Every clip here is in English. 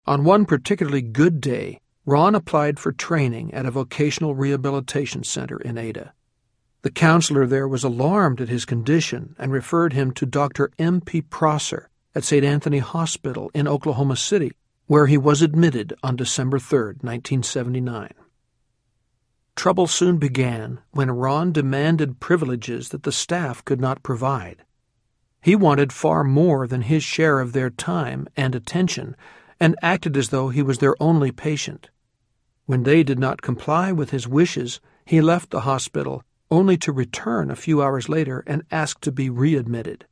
On one particularly good day, Ron applied for training at a vocational rehabilitation center in Ada. The counselor there was alarmed at his condition and referred him to Dr. M.P. Prosser at St. Anthony Hospital in Oklahoma City, where he was admitted on December 3, 1979. Trouble soon began when Ron demanded privileges that the staff could not provide. He wanted far more than his share of their time and attention and acted as though he was their only patient. When they did not comply with his wishes, he left the hospital only to return a few hours later and ask to be readmitted.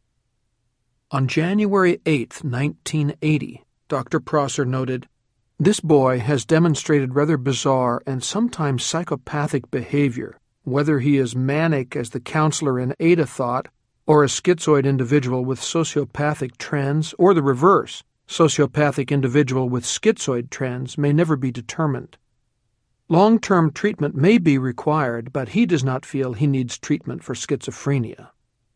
On January 8, 1980, Dr. Prosser noted, "This boy has demonstrated rather bizarre and sometimes psychopathic behavior, whether he is manic as the counselor in Ada thought, or a schizoid individual with sociopathic trends, or the reverse, sociopathic individual with schizoid trends may never be determined. Long-term treatment may be required, but he does not feel he needs treatment for schizophrenia."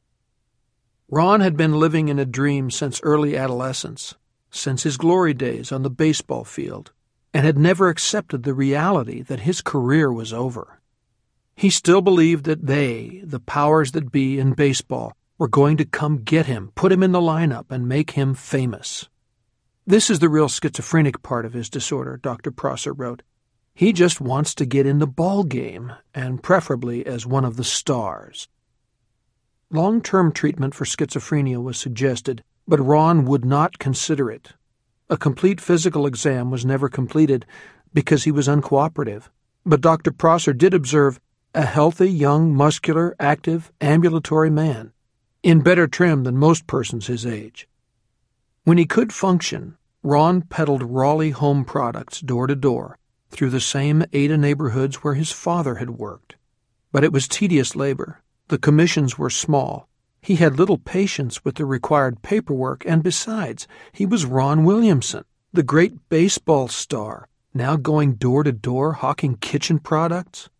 Ron had been living in a dream since early adolescence, since his glory days on the baseball field, and had never accepted the reality that his career was over. He still believed that they, the powers that be in baseball, were going to come get him, put him in the lineup, and make him famous. "This is the real schizophrenic part of his disorder," Dr. Prosser wrote. "He just wants to get in the ball game, and preferably as one of the stars." Long-term treatment for schizophrenia was suggested, but Ron would not consider it. A complete physical exam was never completed because he was uncooperative, but Dr. Prosser did observe a healthy, young, muscular, active, ambulatory man, in better trim than most persons his age. When he could function, Ron peddled Raleigh home products door to door through the same Ada neighborhoods where his father had worked. But it was tedious labor. The commissions were small. He had little patience with the required paperwork, and besides, he was Ron Williamson, the great baseball star, now going door to door hawking kitchen products.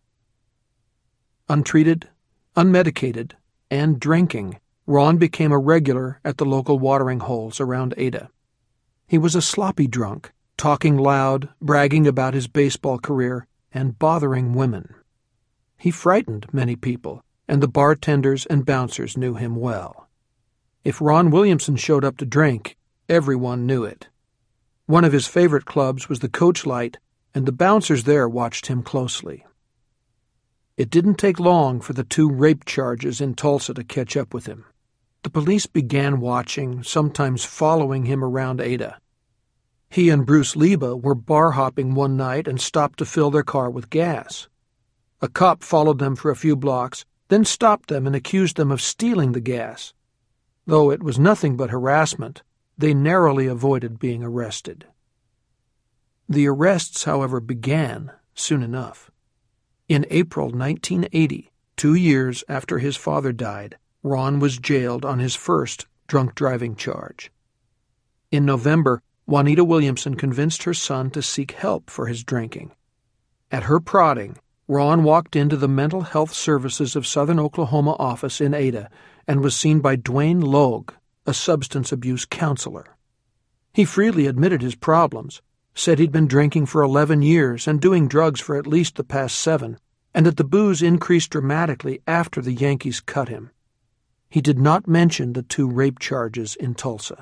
Untreated, unmedicated, and drinking, Ron became a regular at the local watering holes around Ada. He was a sloppy drunk, talking loud, bragging about his baseball career, and bothering women. He frightened many people, and the bartenders and bouncers knew him well. If Ron Williamson showed up to drink, everyone knew it. One of his favorite clubs was the Coach Light, and the bouncers there watched him closely. It didn't take long for the 2 rape charges in Tulsa to catch up with him. The police began watching, sometimes following him around Ada. He and Bruce Leba were bar hopping one night and stopped to fill their car with gas. A cop followed them for a few blocks, then stopped them and accused them of stealing the gas. Though it was nothing but harassment, they narrowly avoided being arrested. The arrests, however, began soon enough. In April 1980, 2 years after his father died, Ron was jailed on his first drunk driving charge. In November, Juanita Williamson convinced her son to seek help for his drinking. At her prodding, Ron walked into the Mental Health Services of Southern Oklahoma office in Ada and was seen by Dwayne Logue, a substance abuse counselor. He freely admitted his problems, said he'd been drinking for 11 years and doing drugs for at least the past 7, and that the booze increased dramatically after the Yankees cut him. He did not mention the 2 rape charges in Tulsa.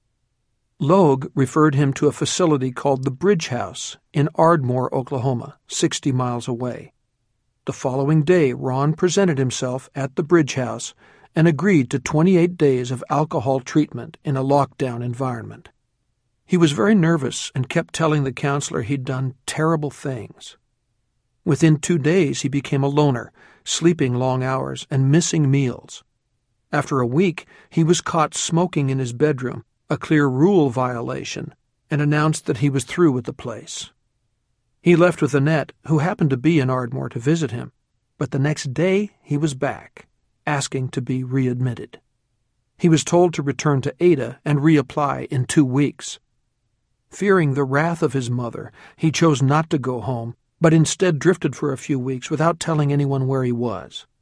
Logue referred him to a facility called the Bridge House in Ardmore, Oklahoma, 60 miles away. The following day, Ron presented himself at the Bridge House and agreed to 28 days of alcohol treatment in a lockdown environment. He was very nervous and kept telling the counselor he'd done terrible things. Within 2 days, he became a loner, sleeping long hours and missing meals. After a week, he was caught smoking in his bedroom, a clear rule violation, and announced that he was through with the place. He left with Annette, who happened to be in Ardmore to visit him, but the next day he was back, asking to be readmitted. He was told to return to Ada and reapply in 2 weeks. Fearing the wrath of his mother, he chose not to go home, but instead drifted for a few weeks without telling anyone where he was.